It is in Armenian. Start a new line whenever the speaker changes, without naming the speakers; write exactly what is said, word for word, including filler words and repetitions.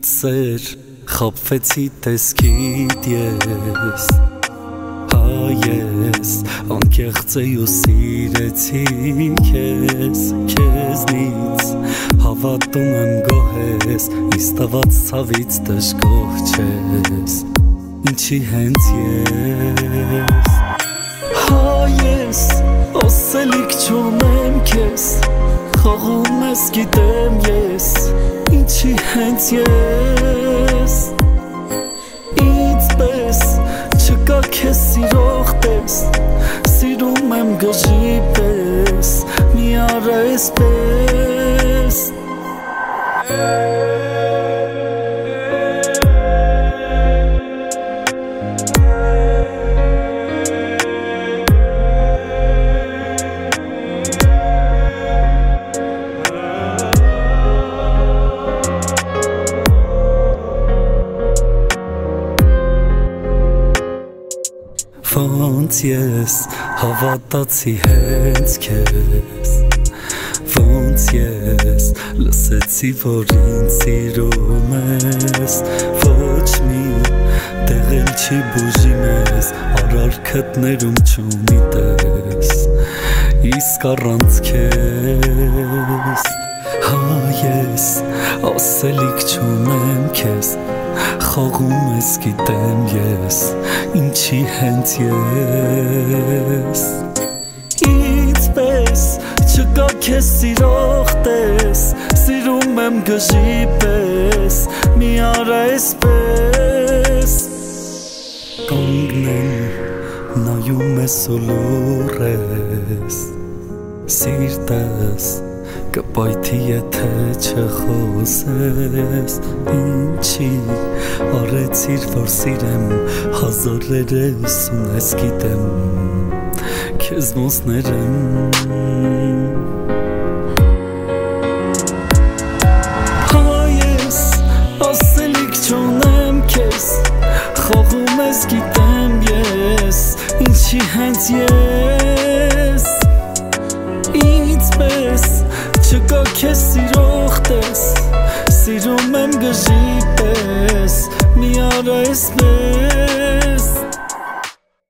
Ինձ սեր խապվեցի տեսքիդ ես Հայես անկեղծ էի ու սիրեցի քեզ Քեզնից հավատում եմ գոհես Ինձ տված ցավից դժգոհ չես Ինչի հենց ես Հայես ասելիք չունեմ քեզ Խաղում ես գիտեմ ես Ինչի հենց ես Ինձ պես չկա քեզ սիրող պես Սիրում եմ գժի պես Մի արա էսպես Ոնց ես հավատացի հենց քեզ Ոնց ես լսեցի որ ինձ սիրում ես Ոչ մի տեղ էլ չի բուժի մեզ Արարքդ ներում չունի տես Իսկ առանց քեզ Հայես ասելիք չունեմ քեզ Խաղում ես գիտեմ ես Ինչի հենց ես Ինձ պես չկա քեզ սիրող պես Սիրում եմ գժի պես Մի արա էսպես Կանգնեմ նայում ես ու լուռ ես Սիրտս կպայթի եթե չխոսես Ինչի արեցիր որ սիրեմ Հազարերս ունես գիտեմ Քեզ ոնց ներեմ Հայես ասելիք չունեմ քեզ Խաղում ես գիտեմ ես Ինչի հենց ես Ինձ պես Չկա քեզ սիրող տես Սիրում եմ գժի պես Մի արա էսպես